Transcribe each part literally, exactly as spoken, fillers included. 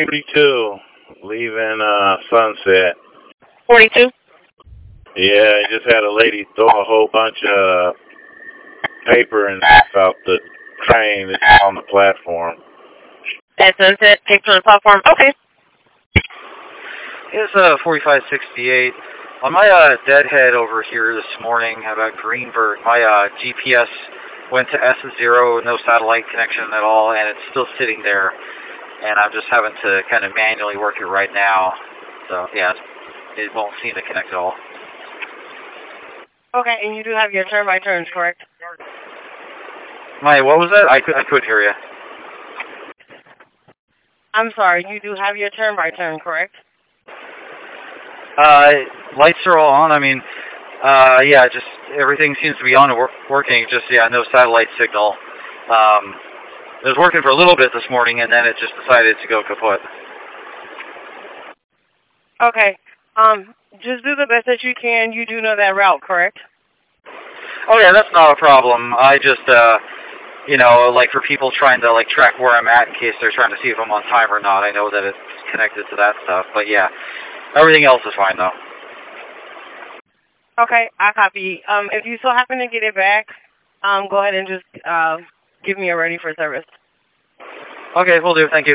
forty-two, leaving uh, Sunset. forty-two? Yeah, I just had a lady throw a whole bunch of paper and stuff out the train that's on the platform. At Sunset, paper on the platform. Okay. It's uh, forty-five sixty-eight. On my uh, deadhead over here this morning about Greenberg, my uh, G P S went to S zero, no satellite connection at all, and it's still sitting there. And I'm just having to kind of manually work it right now. So, yeah, it won't seem to connect at all. Okay, and you do have your turn by turns, correct? My, what was that? I, could, I couldn't hear you. I'm sorry, you do have your turn by turn, correct? Uh, lights are all on. I mean, uh, yeah, just everything seems to be on and wor working. Just, yeah, no satellite signal. Um, it was working for a little bit this morning, and then it just decided to go kaput. Okay. Um, just do the best that you can. You do know that route, correct? Oh, yeah, that's not a problem. I just, uh, you know, like for people trying to, like, track where I'm at in case they're trying to see if I'm on time or not, I know that it's connected to that stuff. But, yeah, everything else is fine, though. Okay, I copy. Um, if you still happen to get it back, um, go ahead and just uh, give me a ready for service. Okay, will do. Thank you.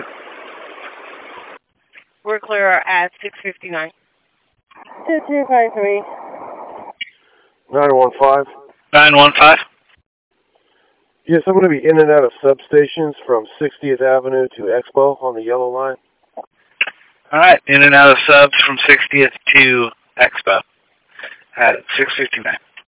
We're clear at six fifty-nine. two two five three. nine one five. nine one five. Yes, I'm going to be in and out of substations from sixtieth Avenue to Expo on the yellow line. All right, in and out of subs from sixtieth to Expo at six fifty-nine.